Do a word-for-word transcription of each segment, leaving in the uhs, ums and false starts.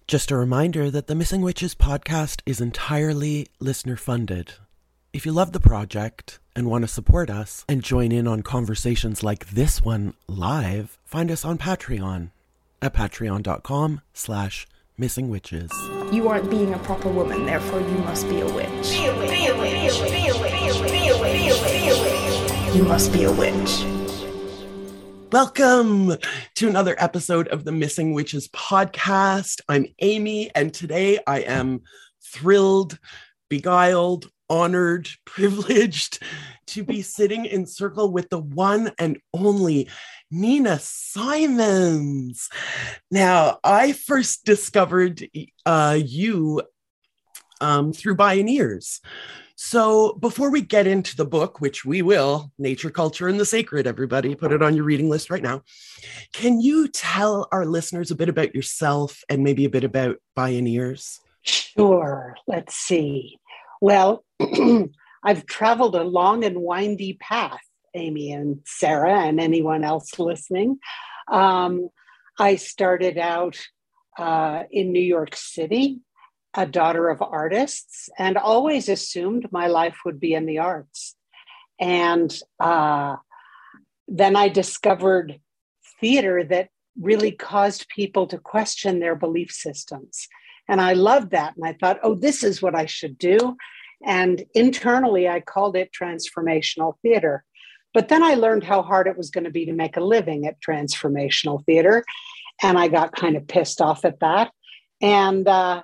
Just a reminder that the Missing Witches podcast is entirely listener-funded. If you love the project and want to support us and join in on conversations like this one live, find us on Patreon at patreon.com slash missing witches. You aren't being a proper woman, therefore you must be a witch. Be a witch. Be a witch. Be a witch. Be a witch. Be a witch. Be a witch. You must be a witch. Welcome to another episode of the Missing Witches podcast. I'm Amy, and today I am thrilled, beguiled, honored, privileged to be sitting in circle with the one and only Nina Simons. Now, I first discovered uh, you um, through Bioneers. So before we get into the book, which we will, Nature, Culture, and the Sacred, everybody, put it on your reading list right now. Can you tell our listeners a bit about yourself and maybe a bit about Bioneers? Sure. Let's see. Well, I've traveled a long and windy path, Amy and Sarah and anyone else listening. Um, I started out uh, in New York City, a daughter of artists, and always assumed my life would be in the arts. And uh, then I discovered theater that really caused people to question their belief systems. And I loved that. And I thought, oh, this is what I should do. And internally, I called it transformational theater. But then I learned how hard it was going to be to make a living at transformational theater. And I got kind of pissed off at that. And uh,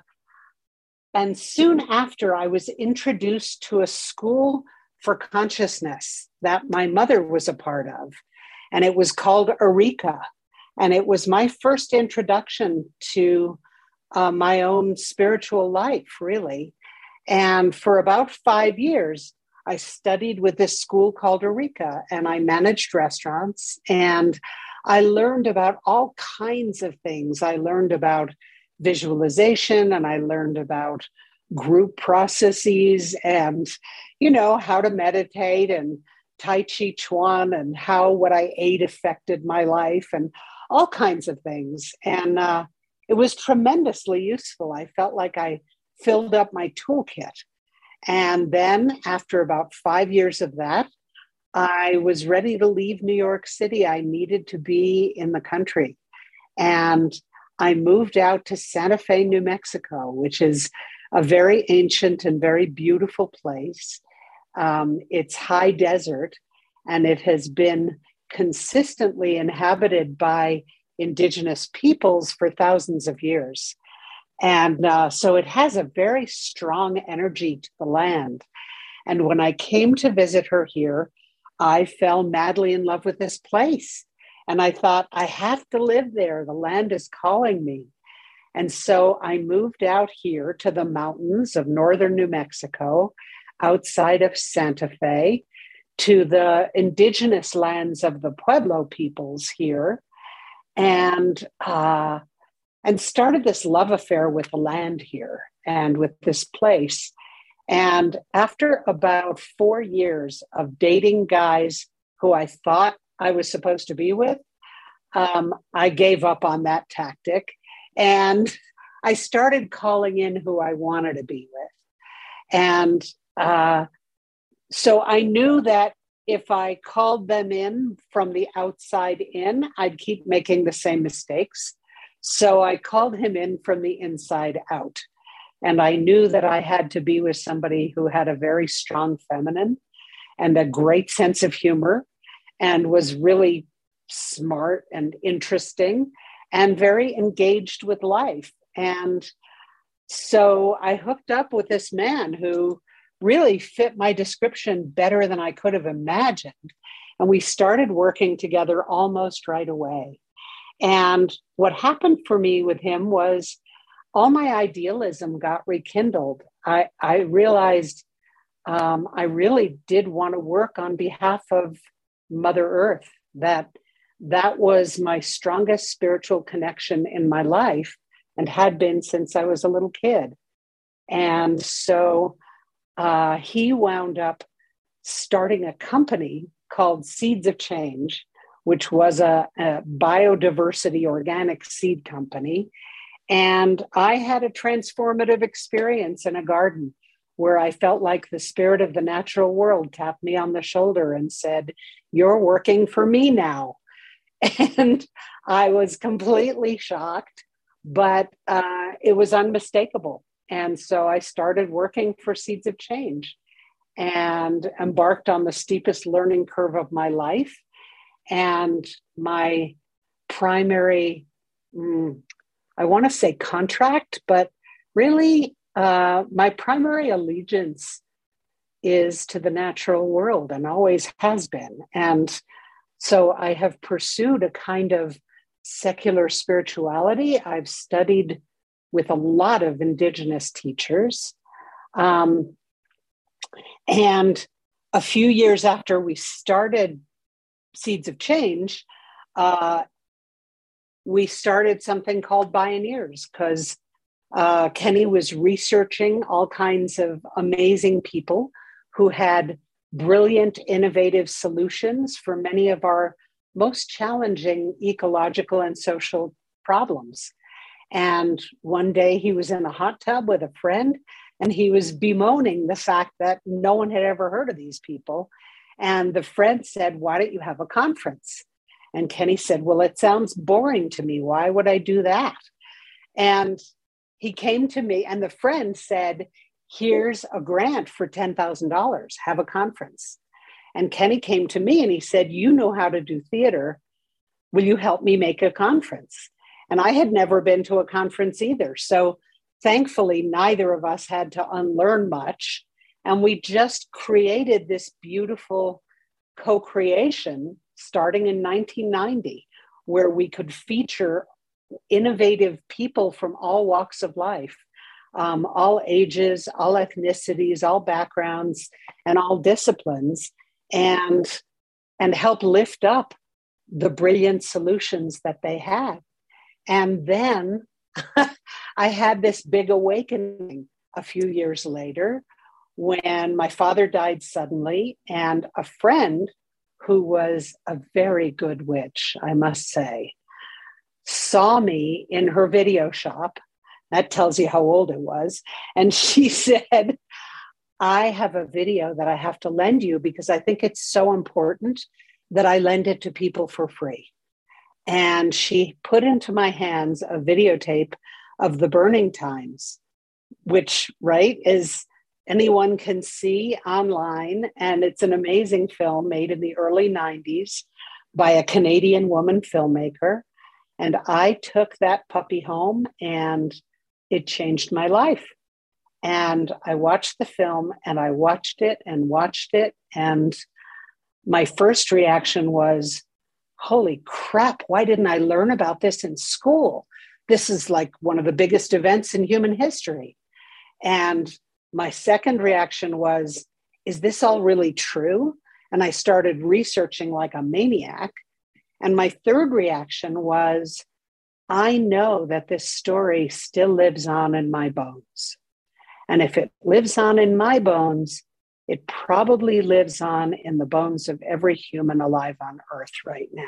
And soon after, I was introduced to a school for consciousness that my mother was a part of. And it was called Eureka. And it was my first introduction to uh, my own spiritual life, really. And for about five years, I studied with this school called Eureka, and I managed restaurants. And I learned about all kinds of things. I learned about visualization, and I learned about group processes and, you know, how to meditate and Tai Chi Chuan and how what I ate affected my life and all kinds of things. And uh, it was tremendously useful. I felt like I filled up my toolkit. And then after about five years of that, I was ready to leave New York City. I needed to be in the country. And I moved out to Santa Fe, New Mexico, which is a very ancient and very beautiful place. Um, it's high desert, and it has been consistently inhabited by indigenous peoples for thousands of years. And uh, so it has a very strong energy to the land. And when I came to visit her here, I fell madly in love with this place. And I thought, I have to live there. The land is calling me. And so I moved out here to the mountains of northern New Mexico, outside of Santa Fe, to the indigenous lands of the Pueblo peoples here, and uh, and started this love affair with the land here and with this place. And after about four years of dating guys who I thought I was supposed to be with, um, I gave up on that tactic. And I started calling in who I wanted to be with. And uh, so I knew that if I called them in from the outside in, I'd keep making the same mistakes. So I called him in from the inside out. And I knew that I had to be with somebody who had a very strong feminine and a great sense of humor and was really smart and interesting and very engaged with life. And so I hooked up with this man who really fit my description better than I could have imagined. And we started working together almost right away. And what happened for me with him was all my idealism got rekindled. I, I realized um, I really did want to work on behalf of Mother Earth, that that was my strongest spiritual connection in my life and had been since I was a little kid. And so uh, he wound up starting a company called Seeds of Change, which was a, a biodiversity organic seed company. And I had a transformative experience in a garden where I felt like the spirit of the natural world tapped me on the shoulder and said, "You're working for me now." And I was completely shocked, but uh, it was unmistakable. And so I started working for Seeds of Change and embarked on the steepest learning curve of my life. And my primary, mm, I want to say contract, but really uh, my primary allegiance is to the natural world and always has been. And so I have pursued a kind of secular spirituality. I've studied with a lot of Indigenous teachers. Um, and a few years after we started Seeds of Change, uh, we started something called Bioneers because uh, Kenny was researching all kinds of amazing people who had brilliant, innovative solutions for many of our most challenging ecological and social problems. And one day he was in a hot tub with a friend and he was bemoaning the fact that no one had ever heard of these people. And the friend said, "Why don't you have a conference?" And Kenny said, "Well, it sounds boring to me. Why would I do that?" And he came to me and the friend said, "Here's a grant for ten thousand dollars, have a conference." And Kenny came to me and he said, "You know how to do theater. Will you help me make a conference?" And I had never been to a conference either. So thankfully, neither of us had to unlearn much. And we just created this beautiful co-creation starting in nineteen ninety, where we could feature innovative people from all walks of life, um, all ages, all ethnicities, all backgrounds, and all disciplines, and, and help lift up the brilliant solutions that they had. And then I had this big awakening a few years later when my father died suddenly, and a friend who was a very good witch, I must say, saw me in her video shop. That tells you how old it was. And she said, "I have a video that I have to lend you because I think it's so important that I lend it to people for free." And she put into my hands a videotape of the Burning Times, which, right, is anyone can see online. And it's an amazing film made in the early nineties by a Canadian woman filmmaker. And I took that puppy home and it changed my life. And I watched the film and I watched it and watched it. And my first reaction was, holy crap, why didn't I learn about this in school? This is like one of the biggest events in human history. And my second reaction was, is this all really true? And I started researching like a maniac. And my third reaction was, I know that this story still lives on in my bones. And if it lives on in my bones, it probably lives on in the bones of every human alive on Earth right now.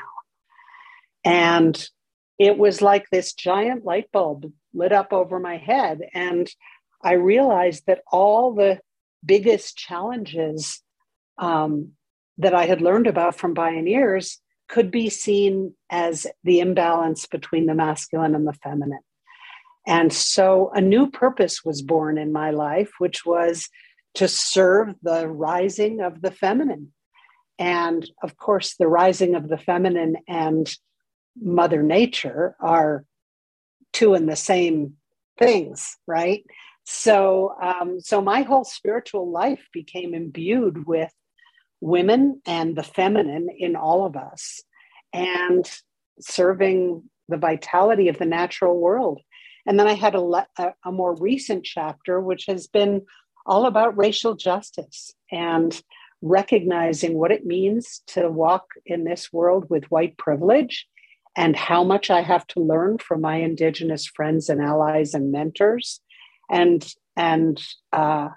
And it was like this giant light bulb lit up over my head. And I realized that all the biggest challenges um, that I had learned about from Bioneers could be seen as the imbalance between the masculine and the feminine. And so a new purpose was born in my life, which was to serve the rising of the feminine. And of course, the rising of the feminine and Mother Nature are two and the same things, right? So, um, so my whole spiritual life became imbued with women and the feminine in all of us, and serving the vitality of the natural world. And then I had a, le- a, a more recent chapter, which has been all about racial justice and recognizing what it means to walk in this world with white privilege, and how much I have to learn from my Indigenous friends and allies and mentors, and, and uh,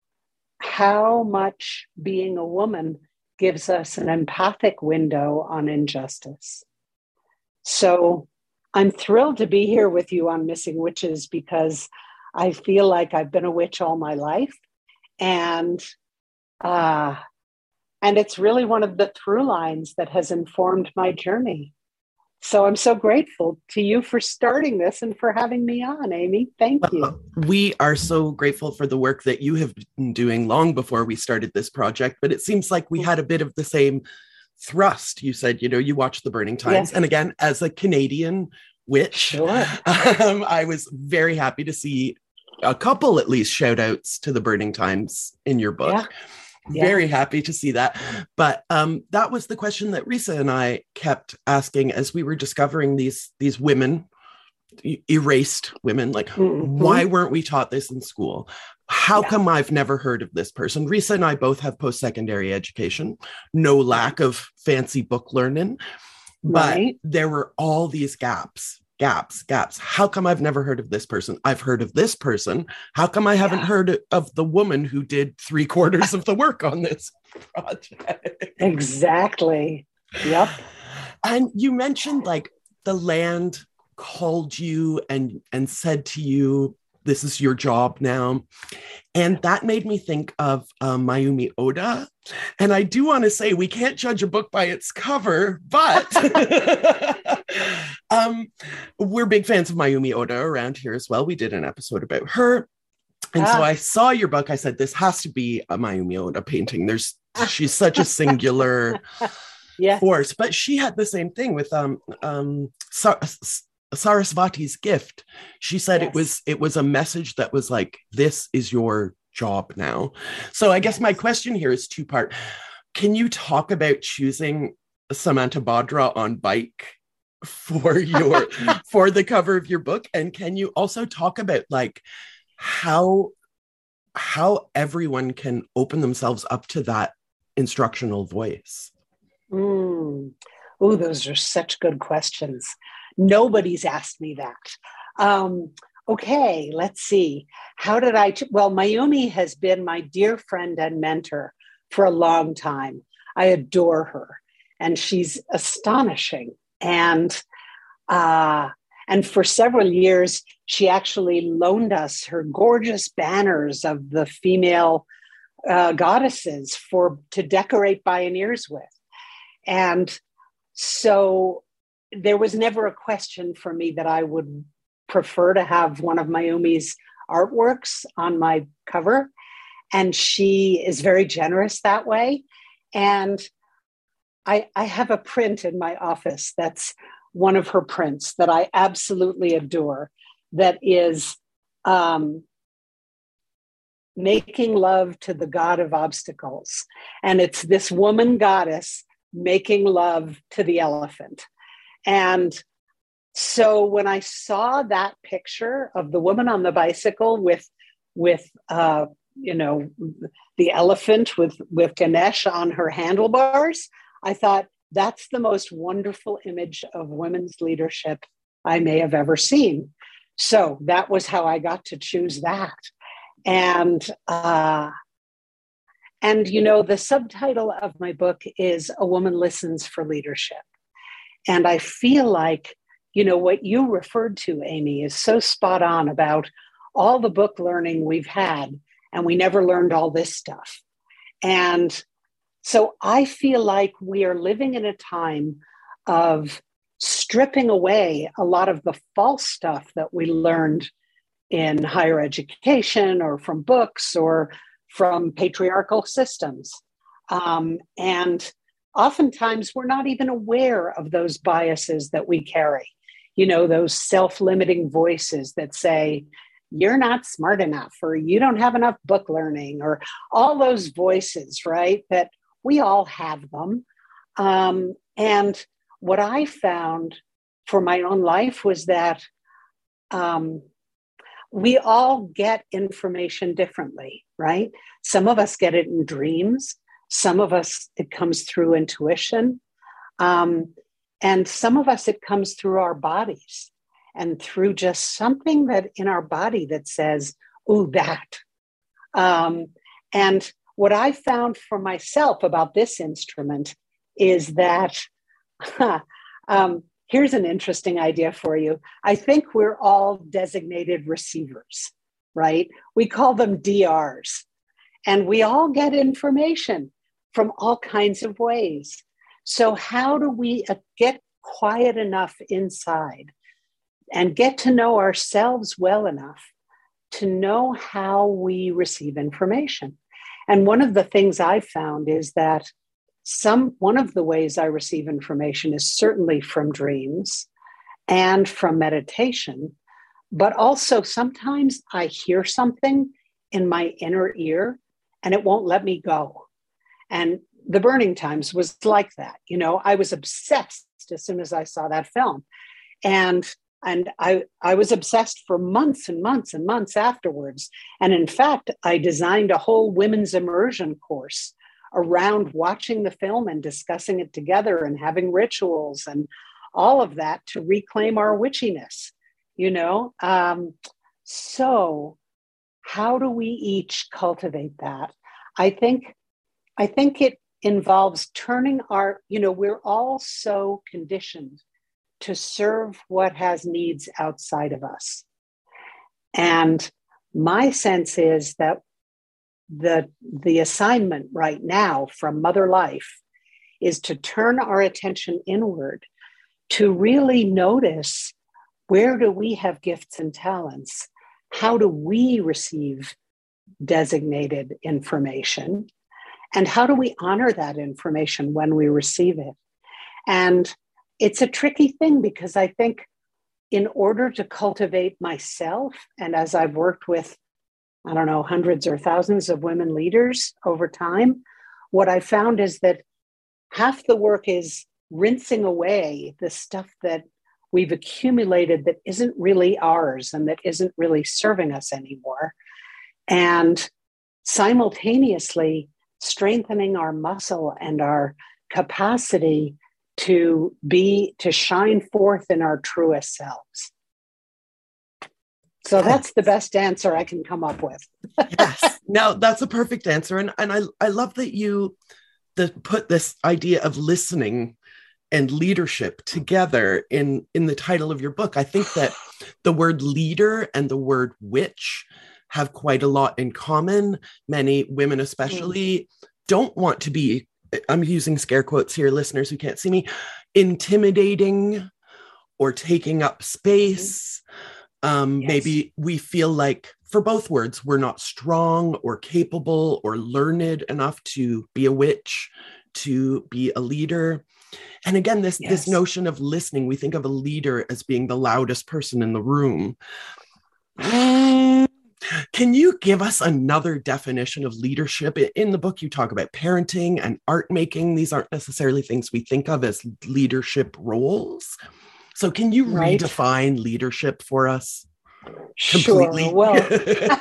how much being a woman gives us an empathic window on injustice. So I'm thrilled to be here with you on Missing Witches because I feel like I've been a witch all my life. And uh, and it's really one of the through lines that has informed my journey. So I'm so grateful to you for starting this and for having me on, Amy. Thank you. Well, we are so grateful for the work that you have been doing long before we started this project, but it seems like we had a bit of the same thrust. You said, you know, you watched The Burning Times. Yes. And again, as a Canadian witch, sure. um, I was very happy to see a couple, at least, shout outs to The Burning Times in your book. Yeah. Yeah. Very happy to see that. But um, that was the question that Risa and I kept asking as we were discovering these, these women, erased women, like, mm-hmm. why weren't we taught this in school? How yeah. come I've never heard of this person? Risa and I both have post-secondary education, no lack of fancy book learning, but right. there were all these gaps, gaps, gaps. How come I've never heard of this person? I've heard of this person. How come I haven't yeah. heard of the woman who did three quarters of the work on this project? Exactly. Yep. And you mentioned like the land called you and, and said to you, this is your job now. And that made me think of um, Mayumi Oda. And I do want to say, we can't judge a book by its cover, but um, we're big fans of Mayumi Oda around here as well. We did an episode about her. And ah. so I saw your book. I said, this has to be a Mayumi Oda painting. There's, she's such a singular yeah. force. But she had the same thing with um, um, Sa- Sarasvati's Gift. She said yes. it was it was a message that was like, this is your job now. So I guess my question here is two part. Can you talk about choosing Samantha Badra on bike for your for the cover of your book? And can you also talk about like how how everyone can open themselves up to that instructional voice? Mm. Oh, those are such good questions. Nobody's asked me that. Um, okay, let's see. How did I? Ch- well, Mayumi has been my dear friend and mentor for a long time. I adore her, and she's astonishing. And uh, and for several years, she actually loaned us her gorgeous banners of the female uh, goddesses for to decorate Bioneers with, and so. There was never a question for me that I would prefer to have one of Mayumi's artworks on my cover. And she is very generous that way. And I, I have a print in my office that's one of her prints that I absolutely adore, that is um, making love to the god of obstacles. And it's this woman goddess making love to the elephant. And so when I saw that picture of the woman on the bicycle with, with uh, you know, the elephant with, with Ganesh on her handlebars, I thought that's the most wonderful image of women's leadership I may have ever seen. So that was how I got to choose that. And, uh, and you know, the subtitle of my book is A Woman Listens for Leadership. And I feel like, you know, what you referred to, Amy, is so spot on about all the book learning we've had, and we never learned all this stuff. And so I feel like we are living in a time of stripping away a lot of the false stuff that we learned in higher education or from books or from patriarchal systems. Um, and oftentimes, we're not even aware of those biases that we carry. You know, those self-limiting voices that say, you're not smart enough, or you don't have enough book learning, or all those voices, right? That we all have them. Um, and what I found for my own life was that um, we all get information differently, right? Some of us get it in dreams. Some of us, it comes through intuition. Um, and some of us, it comes through our bodies and through just something that in our body that says, ooh, that. Um, and what I found for myself about this instrument is that um, here's an interesting idea for you. I think we're all designated receivers, right? We call them D Rs, and we all get information from all kinds of ways. So how do we get quiet enough inside and get to know ourselves well enough to know how we receive information? And one of the things I've found is that some one of the ways I receive information is certainly from dreams and from meditation, but also sometimes I hear something in my inner ear and it won't let me go. And The Burning Times was like that. You know, I was obsessed as soon as I saw that film. And And I, I was obsessed for months and months and months afterwards. And in fact, I designed a whole women's immersion course around watching the film and discussing it together and having rituals and all of that to reclaim our witchiness, you know? Um, so how do we each cultivate that? I think, I think it involves turning our, you know, we're all so conditioned to serve what has needs outside of us. And my sense is that the, the assignment right now from Mother Life is to turn our attention inward, to really notice, where do we have gifts and talents? How do we receive designated information? And how do we honor that information when we receive it? And it's a tricky thing, because I think in order to cultivate myself, and as I've worked with, I don't know, hundreds or thousands of women leaders over time, what I found is that half the work is rinsing away the stuff that we've accumulated that isn't really ours and that isn't really serving us anymore. And simultaneously strengthening our muscle and our capacity to be, to shine forth in our truest selves. So that's the best answer I can come up with. Yes, no, that's a perfect answer. And, and I, I love that you the, put this idea of listening and leadership together in, in the title of your book. I think that the word leader and the word witch have quite a lot in common. Many women especially mm. don't want to be, I'm using scare quotes here, listeners who can't see me, intimidating or taking up space. Um, yes. Maybe we feel like, for both words, we're not strong or capable or learned enough to be a witch, to be a leader. And again, this, yes. this notion of listening, we think of a leader as being the loudest person in the room. Mm. Can you give us another definition of leadership? In the book, you talk about parenting and art making. These aren't necessarily things we think of as leadership roles. So can you right. redefine leadership for us completely? Sure. Well,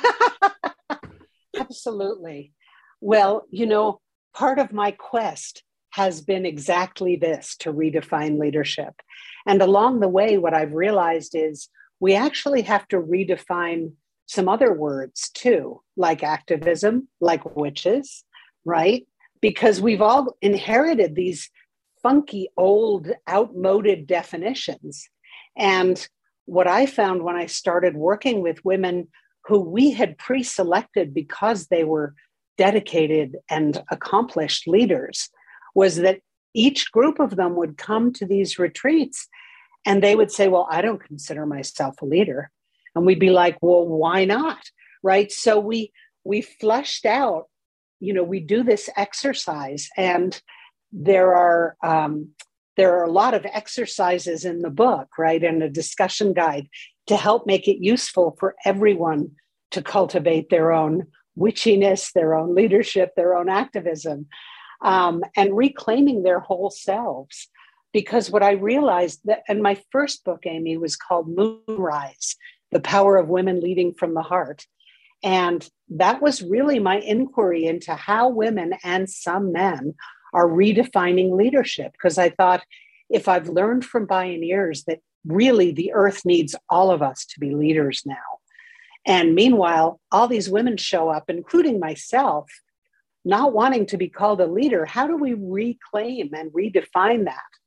absolutely. Well, you know, part of my quest has been exactly this, to redefine leadership. And along the way, what I've realized is we actually have to redefine some other words too, like activism, like witches, right? Because we've all inherited these funky, old, outmoded definitions. And what I found when I started working with women who we had pre-selected because they were dedicated and accomplished leaders was that each group of them would come to these retreats and they would say, well, I don't consider myself a leader. And we'd be like, well, why not? Right. So we we flushed out, you know, we do this exercise, and there are um, there are a lot of exercises in the book, right, and a discussion guide to help make it useful for everyone to cultivate their own witchiness, their own leadership, their own activism, um, and reclaiming their whole selves. Because what I realized that, and my first book, Amy, was called Moonrise: The Power of Women Leading from the Heart. And that was really my inquiry into how women and some men are redefining leadership. Because I thought, if I've learned from pioneers that really the earth needs all of us to be leaders now. And meanwhile, all these women show up, including myself, not wanting to be called a leader. How do we reclaim and redefine that?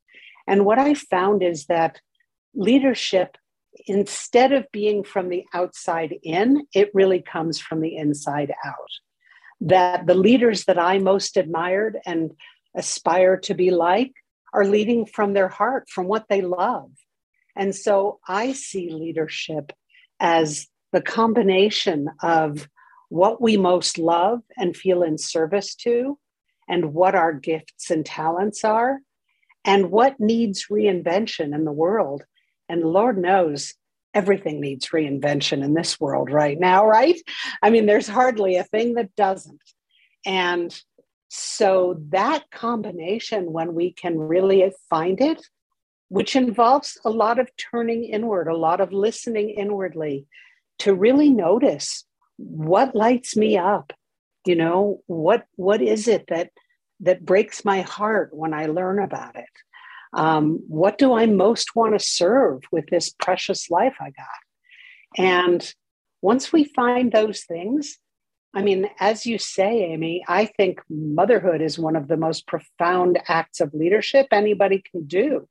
And what I found is that leadership, instead of being from the outside in, it really comes from the inside out. That the leaders that I most admired and aspire to be like are leading from their heart, from what they love. And so I see leadership as the combination of what we most love and feel in service to, and what our gifts and talents are, and what needs reinvention in the world. And Lord knows, everything needs reinvention in this world right now, right? I mean, there's hardly a thing that doesn't. And so that combination, when we can really find it, which involves a lot of turning inward, a lot of listening inwardly to really notice what lights me up, you know, what what is it that that breaks my heart when I learn about it? Um, what do I most want to serve with this precious life I got? And once we find those things, I mean, as you say, Amy, I think motherhood is one of the most profound acts of leadership anybody can do.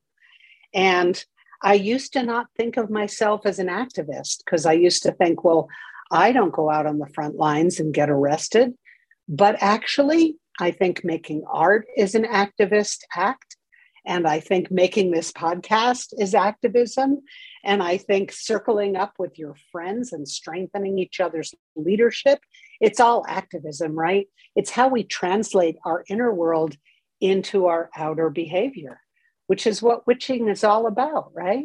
And I used to not think of myself as an activist because I used to think, well, I don't go out on the front lines and get arrested. But actually, I think making art is an activist act. And I think making this podcast is activism. And I think circling up with your friends and strengthening each other's leadership, it's all activism, right? It's how we translate our inner world into our outer behavior, which is what witching is all about, right?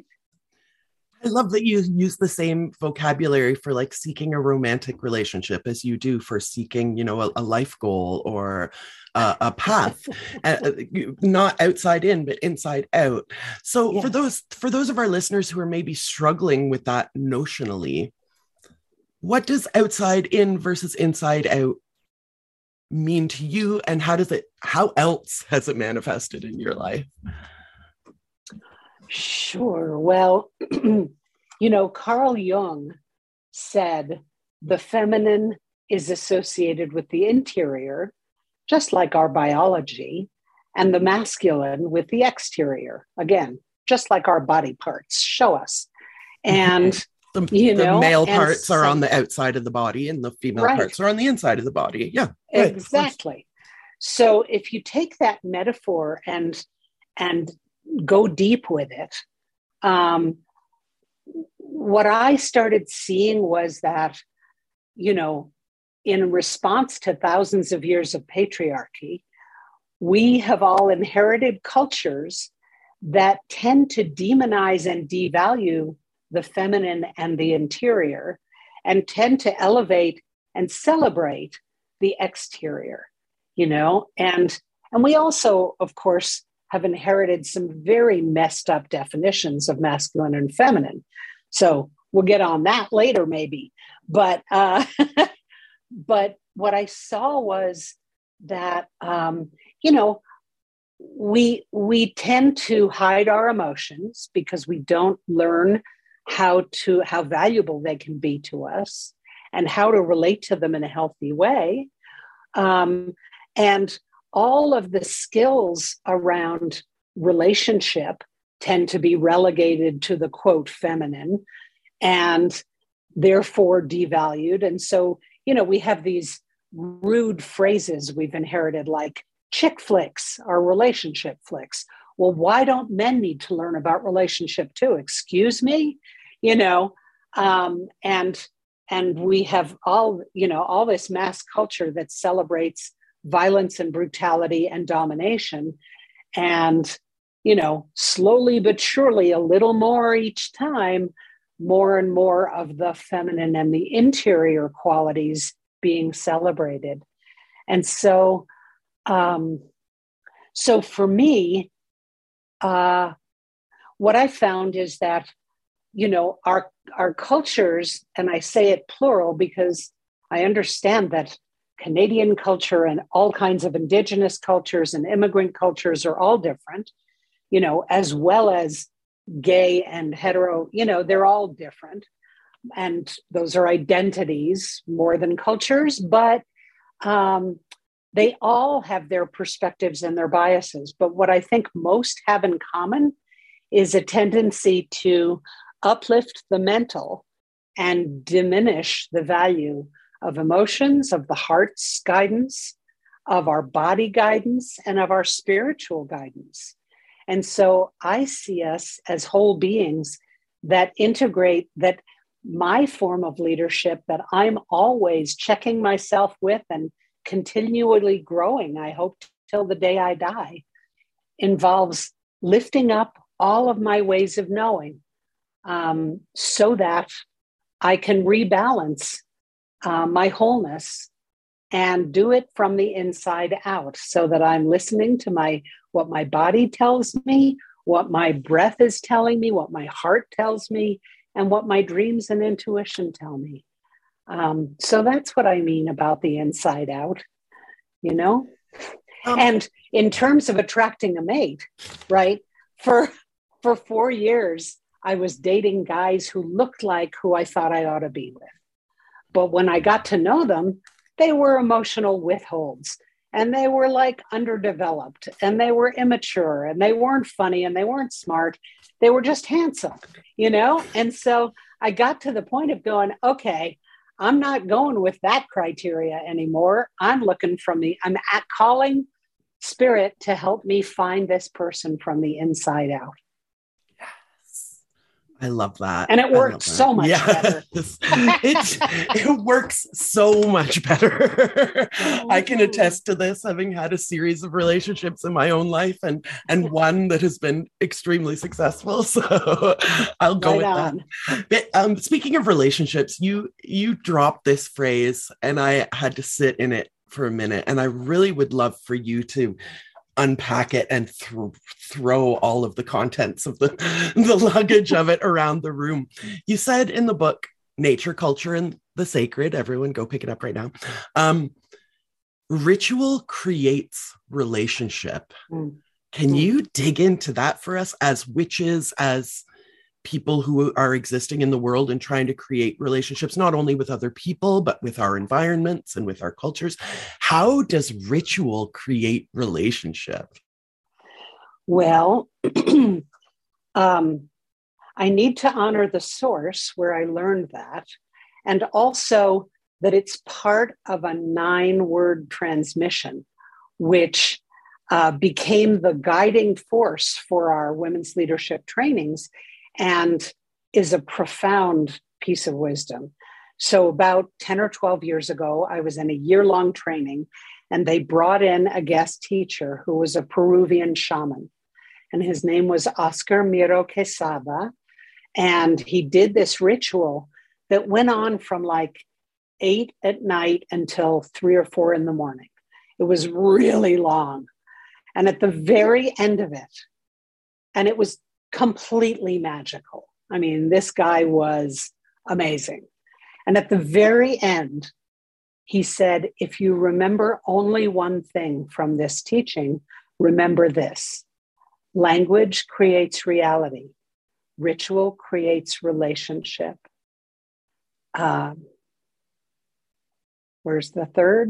I love that you use the same vocabulary for like seeking a romantic relationship as you do for seeking, you know, a, a life goal or uh, a path, uh, not outside in, but inside out. So yes. for those for those of our listeners who are maybe struggling with that notionally, what does outside in versus inside out mean to you, and how does it? How else has it manifested in your life? Sure. Well, you know, Carl Jung said the feminine is associated with the interior, just like our biology, and the masculine with the exterior. Again, just like our body parts show us. And, the, you the know, male parts so, are on the outside of the body and the female right. parts are on the inside of the body. Yeah. Right, exactly. So if you take that metaphor and, and, go deep with it. Um, what I started seeing was that, you know, in response to thousands of years of patriarchy, we have all inherited cultures that tend to demonize and devalue the feminine and the interior, and tend to elevate and celebrate the exterior, you know, and and we also, of course, have inherited some very messed up definitions of masculine and feminine. So we'll get on that later, maybe. But uh, but what I saw was that, um, you know, we we tend to hide our emotions because we don't learn how to how valuable they can be to us and how to relate to them in a healthy way. Um, and all of the skills around relationship tend to be relegated to the quote feminine and therefore devalued. And so, you know, we have these rude phrases we've inherited like chick flicks are relationship flicks. Well, why don't men need to learn about relationship too? Excuse me, you know, um, and and we have all, you know, all this mass culture that celebrates violence and brutality and domination. And, you know, slowly but surely, a little more each time, more and more of the feminine and the interior qualities being celebrated. And so, um, so for me, uh, what I found is that, you know, our, our cultures, and I say it plural because I understand that Canadian culture and all kinds of indigenous cultures and immigrant cultures are all different, you know, as well as gay and hetero, you know, they're all different. And those are identities more than cultures, but um, they all have their perspectives and their biases. But what I think most have in common is a tendency to uplift the mental and diminish the value of emotions, of the heart's guidance, of our body guidance, and of our spiritual guidance. And so I see us as whole beings that integrate, that my form of leadership that I'm always checking myself with and continually growing, I hope till the day I die, involves lifting up all of my ways of knowing, um, so that I can rebalance uh, my wholeness and do it from the inside out, so that I'm listening to my what my body tells me, what my breath is telling me, what my heart tells me, and what my dreams and intuition tell me. Um, so that's what I mean about the inside out, you know? Um, and in terms of attracting a mate, right? For, for four years, I was dating guys who looked like who I thought I ought to be with. But when I got to know them, they were emotional withholds, and they were like underdeveloped, and they were immature, and they weren't funny, and they weren't smart. They were just handsome, you know? And so I got to the point of going, okay, I'm not going with that criteria anymore. I'm looking from the, I'm at calling spirit to help me find this person from the inside out. I love that. And it worked so much yes. better. it, it works so much better. I can attest to this, having had a series of relationships in my own life, and, and one that has been extremely successful. So I'll go right with on. that. But, um, speaking of relationships, you, you dropped this phrase and I had to sit in it for a minute. And I really would love for you to unpack it and th- throw all of the contents of the, the luggage of it around the room. You said in the book, Nature, Culture, and the Sacred, everyone go pick it up right now. Um, ritual creates relationship. Mm. Can mm. you dig into that for us as witches, as people who are existing in the world and trying to create relationships, not only with other people, but with our environments and with our cultures? How does ritual create relationship? Well, um, I need to honor the source where I learned that, and also that it's part of a nine-word transmission, which uh, became the guiding force for our women's leadership trainings, and is a profound piece of wisdom. So about ten or twelve years ago, I was in a year-long training, and they brought in a guest teacher who was a Peruvian shaman. And his name was Oscar Miro Quesada. And he did this ritual that went on from like eight at night until three or four in the morning. It was really long. And at the very end of it, and it was completely magical. I mean, this guy was amazing. And at the very end, he said, if you remember only one thing from this teaching, remember this: language creates reality. Ritual creates relationship. Um, where's the third?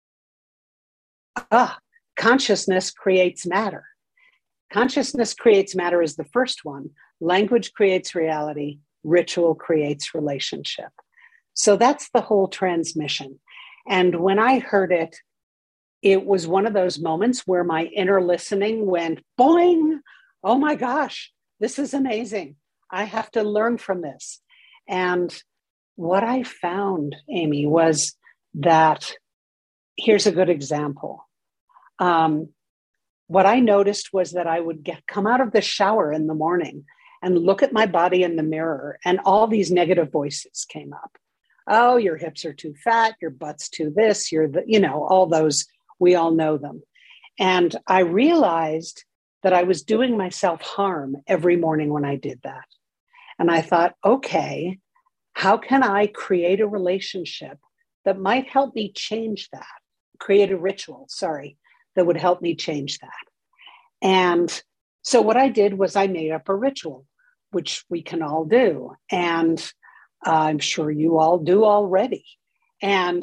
Ah, consciousness creates matter. Consciousness creates matter is the first one. Language creates reality. Ritual creates relationship. So that's the whole transmission. And when I heard it, it was one of those moments where my inner listening went boing. Oh my gosh, this is amazing. I have to learn from this. And what I found, Amy, was that here's a good example. Um, What I noticed was that I would get come out of the shower in the morning and look at my body in the mirror, and all these negative voices came up. Oh, your hips are too fat, your butt's too this, you're the, you know, all those, we all know them. And I realized that I was doing myself harm every morning when I did that. And I thought, okay, how can I create a relationship that might help me change that? Create a ritual, sorry, that would help me change that. And so what I did was I made up a ritual, which we can all do. And uh, I'm sure you all do already. And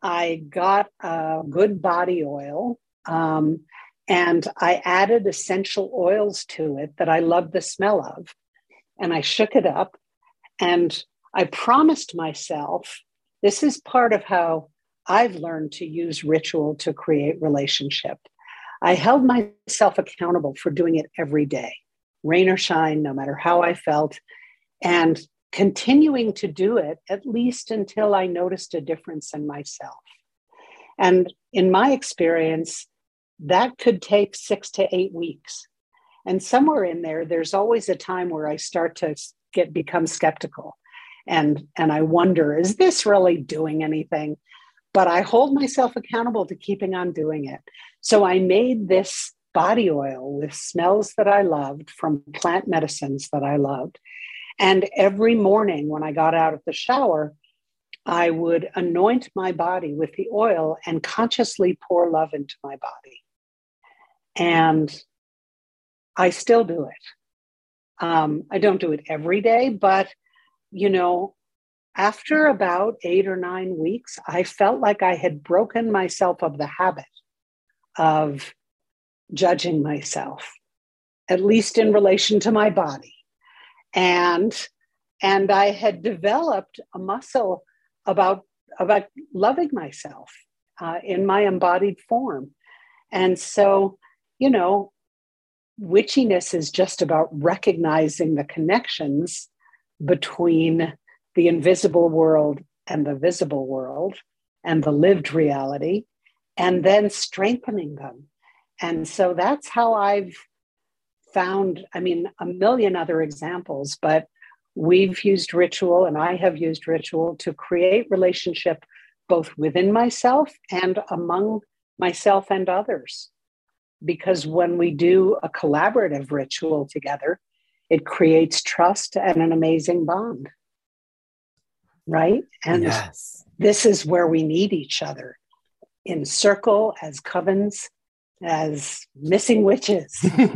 I got a good body oil, um, and I added essential oils to it that I loved the smell of. And I shook it up, and I promised myself, this is part of how I've learned to use ritual to create relationship. I held myself accountable for doing it every day, rain or shine, no matter how I felt, and continuing to do it at least until I noticed a difference in myself. And in my experience, that could take six to eight weeks. And somewhere in there, there's always a time where I start to get become skeptical. And, and I wonder, is this really doing anything? But I hold myself accountable to keeping on doing it. So I made this body oil with smells that I loved from plant medicines that I loved. And every morning when I got out of the shower, I would anoint my body with the oil and consciously pour love into my body. And I still do it. Um, I don't do it every day, but, you know, after about eight or nine weeks, I felt like I had broken myself of the habit of judging myself, at least in relation to my body. And, and I had developed a muscle about, about loving myself uh, in my embodied form. And so, you know, witchiness is just about recognizing the connections between the invisible world and the visible world and the lived reality, and then strengthening them. And so that's how I've found, I mean, a million other examples, but we've used ritual, and I have used ritual to create relationship both within myself and among myself and others. Because when we do a collaborative ritual together, it creates trust and an amazing bond. Right? And yes. This is where we need each other in circle, as covens, as missing witches,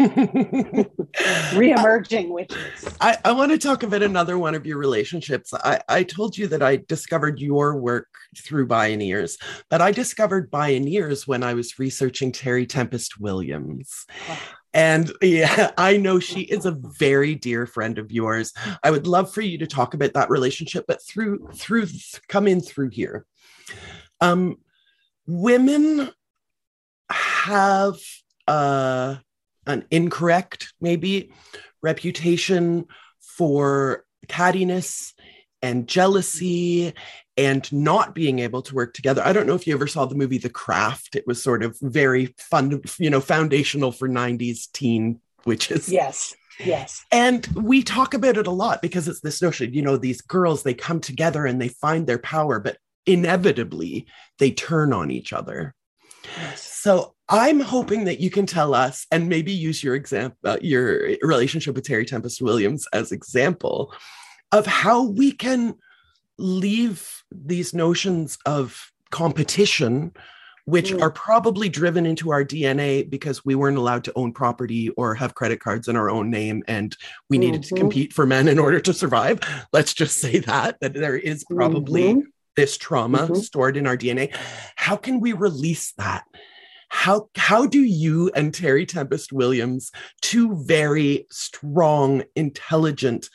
re-emerging witches. I, I want to talk about another one of your relationships. I, I told you that I discovered your work through Bioneers, but I discovered Bioneers when I was researching Terry Tempest Williams. Oh. And yeah, I know she is a very dear friend of yours. I would love for you to talk about that relationship, but through, through, come in through here. Um, women have uh, an incorrect, maybe, reputation for cattiness and jealousy and not being able to work together. I don't know if you ever saw the movie The Craft. It was sort of very fun, you know, foundational for nineties teen witches. Yes, yes. And we talk about it a lot because it's this notion, you know, these girls, they come together and they find their power, but inevitably they turn on each other. Yes. So I'm hoping that you can tell us, and maybe use your example, uh, your relationship with Terry Tempest Williams as example of how we can leave these notions of competition, which mm. are probably driven into our D N A because we weren't allowed to own property or have credit cards in our own name, and we mm-hmm. needed to compete for men in order to survive. Let's just say that, that there is probably mm-hmm. this trauma mm-hmm. stored in our D N A. How can we release that? How, how do you and Terry Tempest Williams, two very strong, intelligent,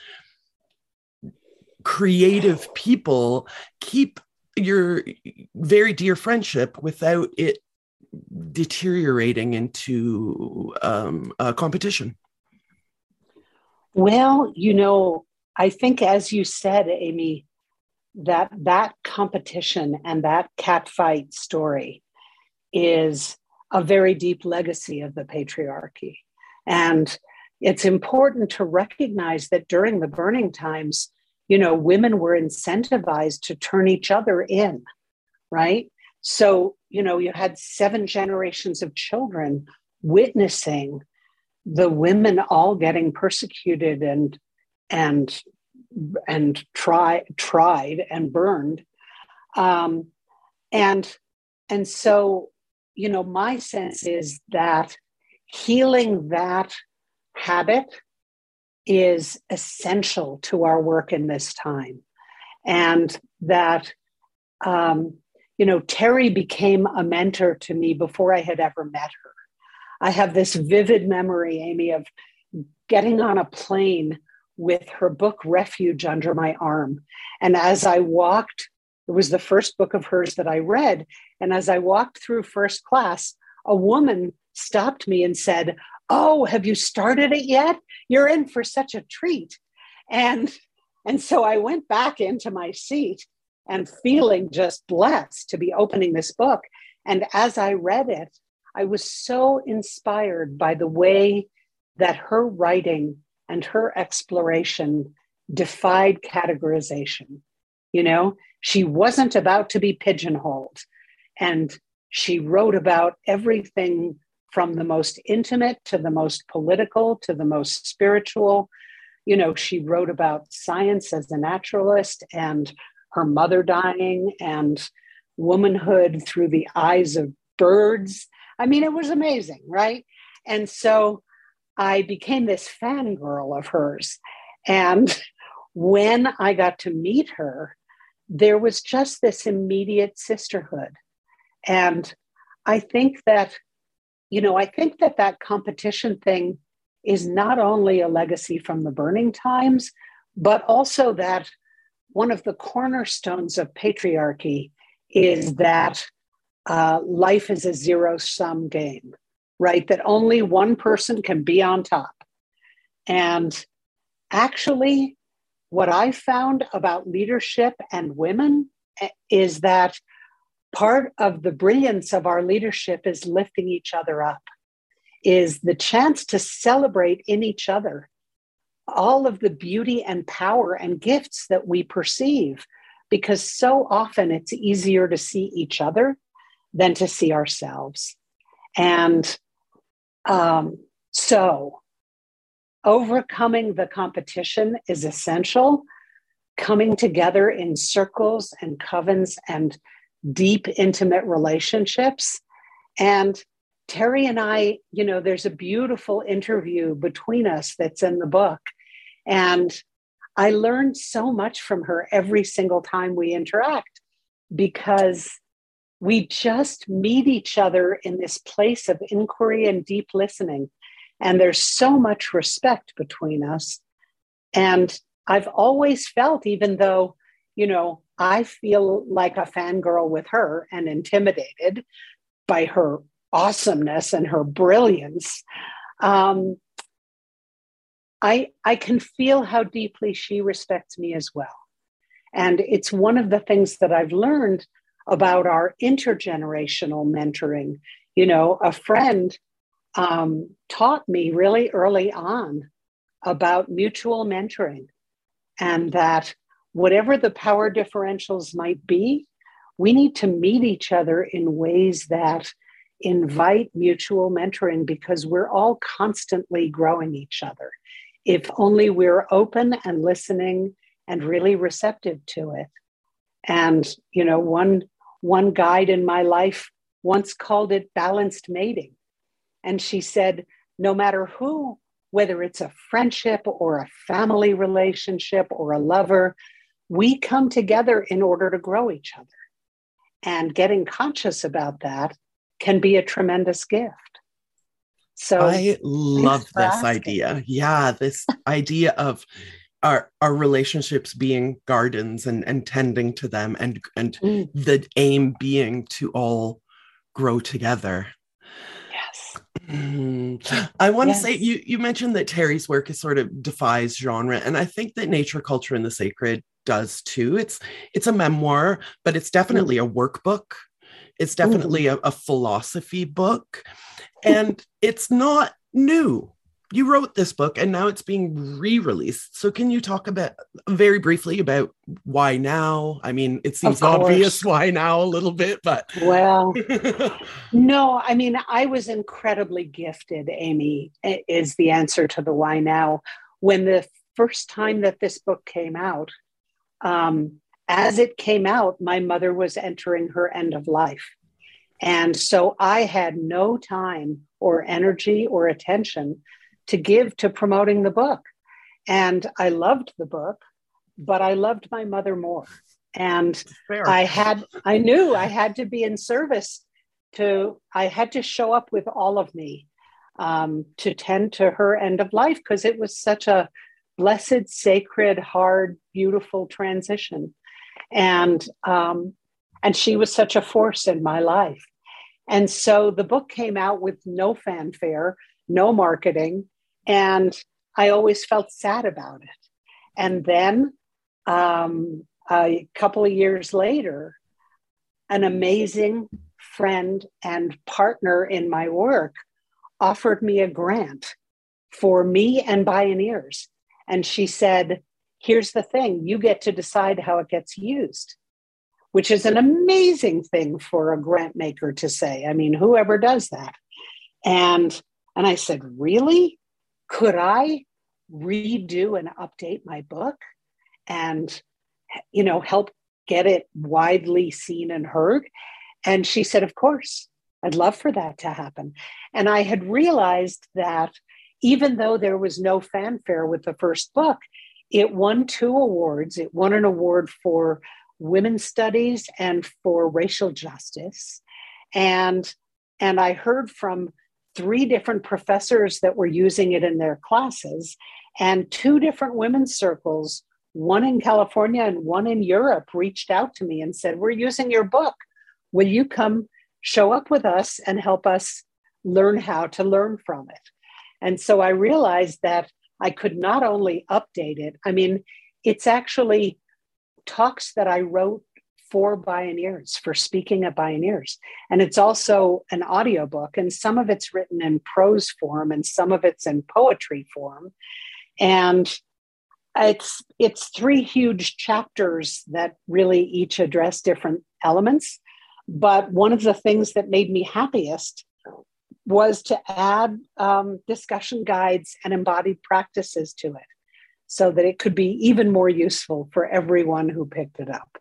creative people, keep your very dear friendship without it deteriorating into um, a competition? Well, you know, I think, as you said, Amy, that that competition and that catfight story is a very deep legacy of the patriarchy. And it's important to recognize that during the burning times, you know, women were incentivized to turn each other in, right? So, you know, you had seven generations of children witnessing the women all getting persecuted and and and try, tried and burned. Um, and, and so, you know, my sense is that healing that habit is essential to our work in this time. And that, um, you know, Terry became a mentor to me before I had ever met her. I have this vivid memory, Amy, of getting on a plane with her book Refuge under my arm. And as I walked, it was the first book of hers that I read. And as I walked through first class, a woman stopped me and said, "Oh, have you started it yet? You're in for such a treat." And, and so I went back into my seat and feeling just blessed to be opening this book. And as I read it, I was so inspired by the way that her writing and her exploration defied categorization. You know, she wasn't about to be pigeonholed. And she wrote about everything from the most intimate to the most political to the most spiritual. You know, she wrote about science as a naturalist and her mother dying and womanhood through the eyes of birds. I mean, it was amazing, right? And so I became this fangirl of hers. And when I got to meet her, there was just this immediate sisterhood. And I think that, you know, I think that that competition thing is not only a legacy from the Burning Times, but also that one of the cornerstones of patriarchy is that uh, life is a zero-sum game, right? That only one person can be on top. And actually, what I found about leadership and women is that part of the brilliance of our leadership is lifting each other up, is the chance to celebrate in each other all of the beauty and power and gifts that we perceive, because so often it's easier to see each other than to see ourselves. And um, so overcoming the competition is essential. Coming together in circles and covens and deep, intimate relationships. And Terry and I, you know, there's a beautiful interview between us that's in the book. And I learned so much from her every single time we interact, because we just meet each other in this place of inquiry and deep listening. And there's so much respect between us. And I've always felt, even though, you know, I feel like a fangirl with her and intimidated by her awesomeness and her brilliance, um, I, I can feel how deeply she respects me as well. And it's one of the things that I've learned about our intergenerational mentoring. You know, a friend um, taught me really early on about mutual mentoring, and that whatever the power differentials might be, we need to meet each other in ways that invite mutual mentoring, because we're all constantly growing each other, if only we're open and listening and really receptive to it. And, you know, one, one guide in my life once called it balanced mating. And she said, no matter who, whether it's a friendship or a family relationship or a lover, we come together in order to grow each other. And getting conscious about that can be a tremendous gift. So I love this idea. Yeah, this idea of our our relationships being gardens and, and tending to them, and, and mm. the aim being to all grow together. Yes. Mm. I want to yes. say, you, you mentioned that Terry's work is sort of defies genre, and I think that Nature, Culture, and the Sacred does too. It's it's a memoir, but it's definitely mm. a workbook. It's definitely mm. a, a philosophy book, and it's not new. You wrote this book and now it's being re-released. So can you talk about very briefly about why now? I mean, it seems obvious why now a little bit, but. Well, no, I mean, I was incredibly gifted, Amy, is the answer to the why now. When the first time that this book came out, um, as it came out, my mother was entering her end of life. And so I had no time or energy or attention to give to promoting the book. And I loved the book, but I loved my mother more. And Fair. I had, I knew I had to be in service to, I had to show up with all of me um, to tend to her end of life, because it was such a blessed, sacred, hard, beautiful transition. And, um, and she was such a force in my life. And so the book came out with no fanfare, no marketing, and I always felt sad about it. And then um, a couple of years later, an amazing friend and partner in my work offered me a grant for me and Bioneers. And she said, here's the thing, you get to decide how it gets used, which is an amazing thing for a grant maker to say. I mean, whoever does that? And, and I said, really? Could I redo and update my book and, you know, help get it widely seen and heard? And she said, of course, I'd love for that to happen. And I had realized that even though there was no fanfare with the first book, it won two awards. It won an award for women's studies and for racial justice. And, and I heard from three different professors that were using it in their classes, and two different women's circles, one in California and one in Europe, reached out to me and said, we're using your book. Will you come show up with us and help us learn how to learn from it? And so I realized that I could not only update it, I mean, it's actually talks that I wrote for Bioneers, for speaking at Bioneers. And it's also an audiobook, and some of it's written in prose form and some of it's in poetry form. And it's it's three huge chapters that really each address different elements. But one of the things that made me happiest was to add um, discussion guides and embodied practices to it, so that it could be even more useful for everyone who picked it up.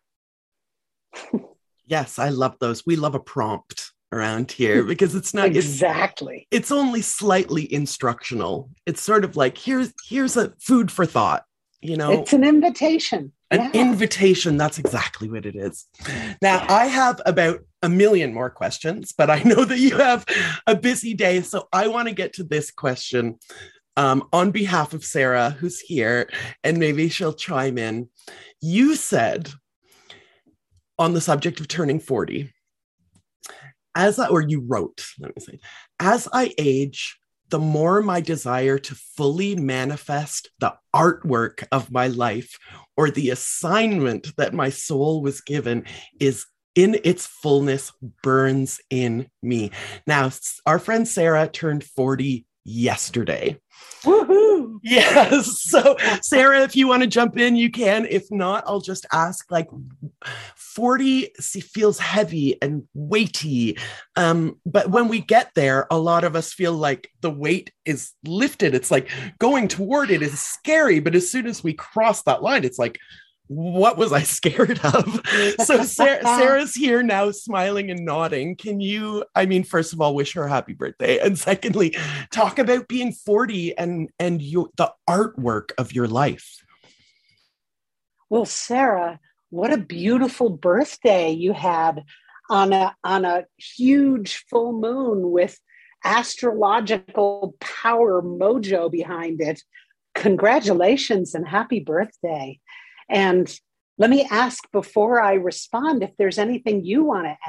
Yes, I love those. We love a prompt around here because it's not exactly. It's, it's only slightly instructional. It's sort of like here's here's a food for thought. You know, it's an invitation. An yeah. invitation. That's exactly what it is. Now, yes. I have about a million more questions, but I know that you have a busy day. So I want to get to this question um, on behalf of Sarah, who's here, and maybe she'll chime in. You said on the subject of turning forty, as I, or you wrote, let me say, as I age, the more my desire to fully manifest the artwork of my life or the assignment that my soul was given is in its fullness burns in me. Now, our friend Sarah turned forty yesterday. Woohoo! Yes. So, Sarah, if you want to jump in, you can. If not, I'll just ask, like, forty feels heavy and weighty. Um, but when we get there, a lot of us feel like the weight is lifted. It's like going toward it is scary. But as soon as we cross that line, it's like, what was I scared of? So Sarah, Sarah's here now, smiling and nodding. Can you, I mean, first of all, wish her a happy birthday. And secondly, talk about being forty and, and you, the artwork of your life. Well, Sarah, what a beautiful birthday you had on a, on a huge full moon with astrological power mojo behind it. Congratulations and happy birthday. And let me ask before I respond if there's anything you want to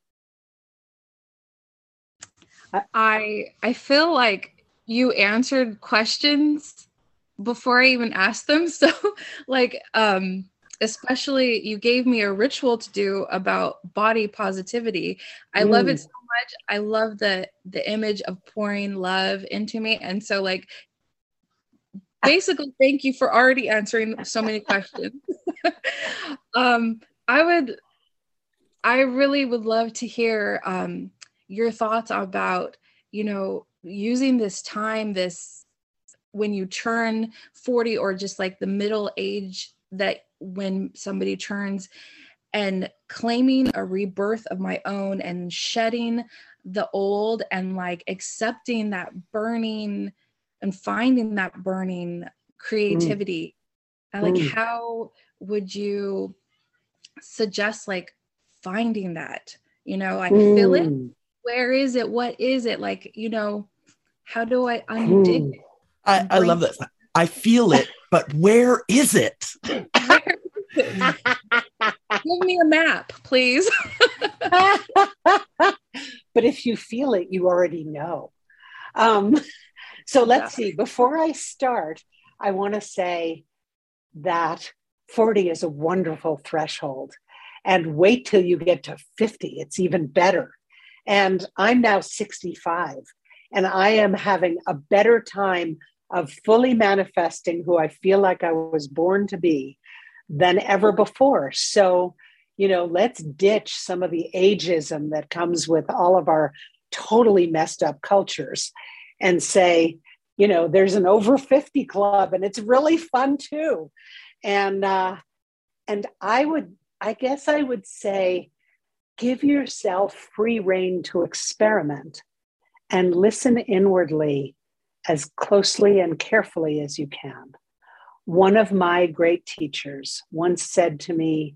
add. I I feel like you answered questions before I even asked them. So like, um, especially you gave me a ritual to do about body positivity. I mm. love it so much. I love the the image of pouring love into me. And so like, basically, thank you for already answering so many questions. um, I would, I really would love to hear um, your thoughts about, you know, using this time, this, when you turn forty or just like the middle age that when somebody turns, and claiming a rebirth of my own and shedding the old and like accepting that burning and finding that burning creativity. Mm. And like, mm. how would you suggest like finding that, you know, like mm. feel it. Where is it? What is it? Like, you know, how do I undig mm. it? I, I love that. I feel it, but where is it? Where is it? Give me a map, please. But if you feel it, you already know. Um, so let's yeah. see. Before I start, I want to say that forty is a wonderful threshold. And wait till you get to fifty. It's even better. And I'm now sixty-five. And I am having a better time of fully manifesting who I feel like I was born to be than ever before. So, you know, let's ditch some of the ageism that comes with all of our totally messed up cultures and say, you know, there's an over fifty club and it's really fun too. And, uh, and I would, I guess I would say, give yourself free rein to experiment and listen inwardly as closely and carefully as you can. One of my great teachers once said to me,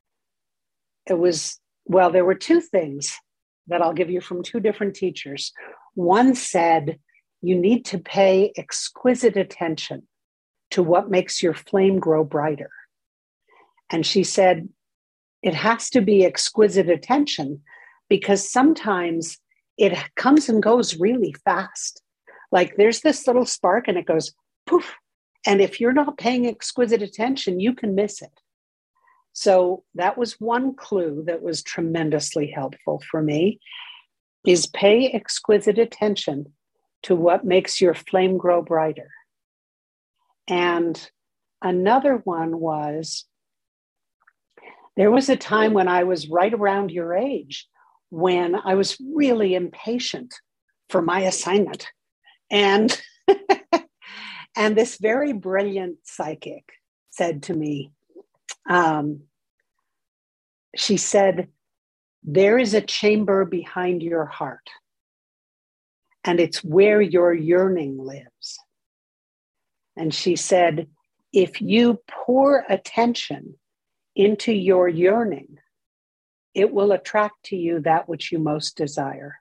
it was, well, there were two things that I'll give you from two different teachers. One said, you need to pay exquisite attention to what makes your flame grow brighter. And she said, it has to be exquisite attention because sometimes it comes and goes really fast. Like there's this little spark and it goes poof. And if you're not paying exquisite attention, you can miss it. So that was one clue that was tremendously helpful for me, is pay exquisite attention to what makes your flame grow brighter. And another one was, there was a time when I was right around your age when I was really impatient for my assignment. And, and this very brilliant psychic said to me, um, she said, there is a chamber behind your heart, and it's where your yearning lives. And she said, if you pour attention into your yearning, it will attract to you that which you most desire.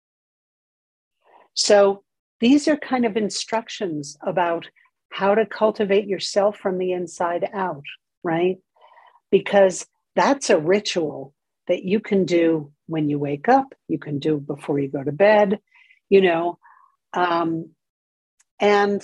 So these are kind of instructions about how to cultivate yourself from the inside out, right? Because that's a ritual that you can do when you wake up, you can do before you go to bed, you know. Um, and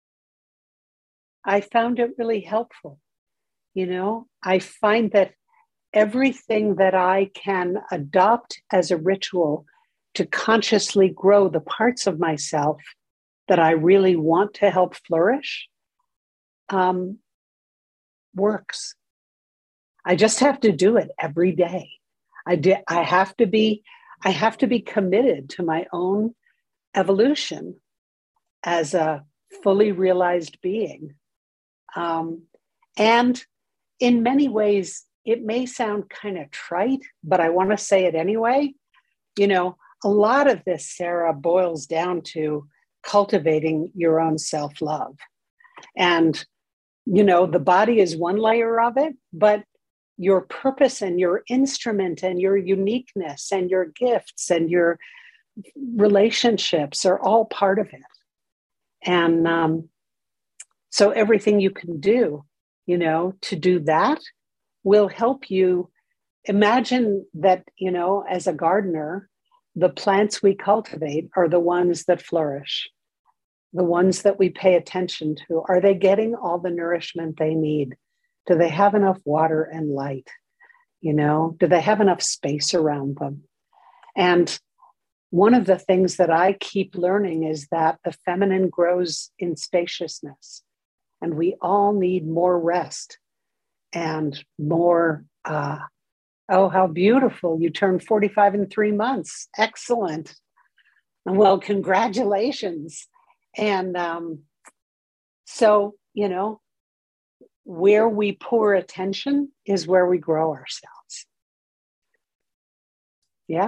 I found it really helpful. You know, I find that everything that I can adopt as a ritual to consciously grow the parts of myself that I really want to help flourish um, works. I just have to do it every day. I di- I have to be, I have to be committed to my own evolution as a fully realized being. Um, and in many ways, it may sound kind of trite, but I want to say it anyway. You know, a lot of this, Sarah, boils down to cultivating your own self-love. And, you know, the body is one layer of it, but your purpose and your instrument and your uniqueness and your gifts and your relationships are all part of it. And um, so everything you can do, you know, to do that will help you. Imagine that, you know, as a gardener, the plants we cultivate are the ones that flourish, the ones that we pay attention to. Are they getting all the nourishment they need? Do they have enough water and light? You know, do they have enough space around them? And one of the things that I keep learning is that the feminine grows in spaciousness, and we all need more rest and more, uh, oh, how beautiful. You turned forty-five in three months. Excellent. Well, congratulations. And um, so, you know, where we pour attention is where we grow ourselves. Yeah.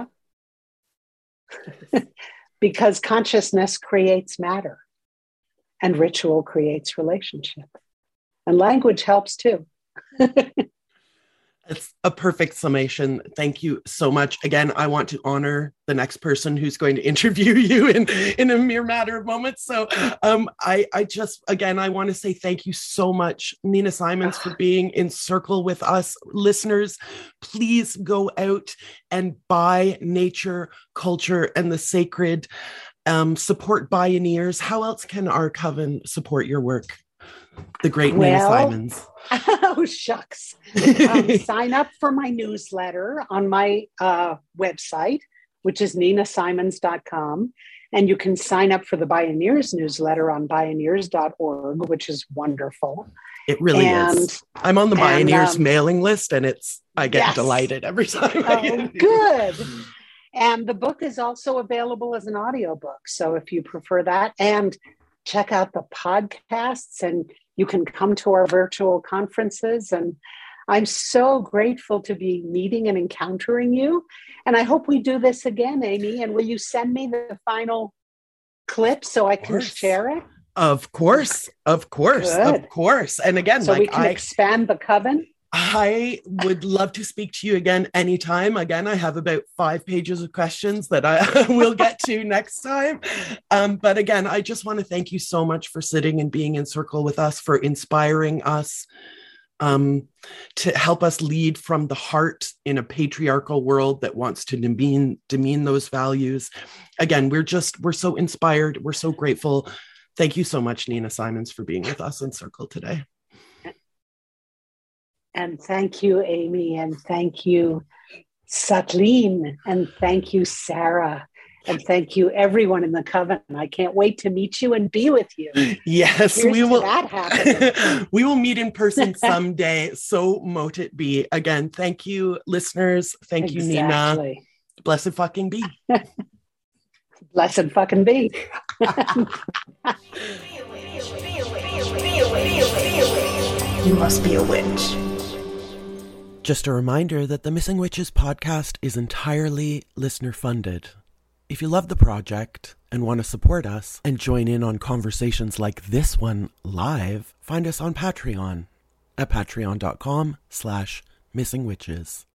Because consciousness creates matter, and ritual creates relationship. And language helps too. It's a perfect summation. Thank you so much. Again, I want to honor the next person who's going to interview you in, in a mere matter of moments. So um, I, I just, again, I want to say thank you so much, Nina Simons, for being in Circle with us. Listeners, please go out and buy Nature, Culture, and the Sacred. Um, support Bioneers. How else can our coven support your work? The great well, Nina Simons. Oh, shucks. Um, sign up for my newsletter on my uh, website, which is nina simons dot com. And you can sign up for the Bioneers newsletter on bioneers dot org, which is wonderful. It really and, is. I'm on the Bioneers um, mailing list, and it's I get yes. delighted every time. Oh, good. And the book is also available as an audiobook. So if you prefer that, and check out the podcasts, and you can come to our virtual conferences. And I'm so grateful to be meeting and encountering you. And I hope we do this again, Amy. And will you send me the final clip so I can share it? Of course. Of course. Good. Of course. And again, so like we can I, expand the coven. I would love to speak to you again anytime. Again, I have about five pages of questions that I will get to next time. Um, but again, I just want to thank you so much for sitting and being in Circle with us, for inspiring us, um, to help us lead from the heart in a patriarchal world that wants to demean, demean those values. Again, we're just, we're so inspired. We're so grateful. Thank you so much, Nina Simons, for being with us in Circle today. And thank you, Amy, and thank you, Satleen, and thank you, Sarah, and thank you, everyone in the coven. I can't wait to meet you and be with you. Yes, Here's we will. That happen. We will meet in person someday. So mote it be. Again, thank you, listeners. Thank exactly. you, Nina. Blessed fucking be. Blessed fucking be. You must be a witch. Just a reminder that the Missing Witches podcast is entirely listener funded. If you love the project and want to support us and join in on conversations like this one live, find us on Patreon at patreon.com slash missing witches.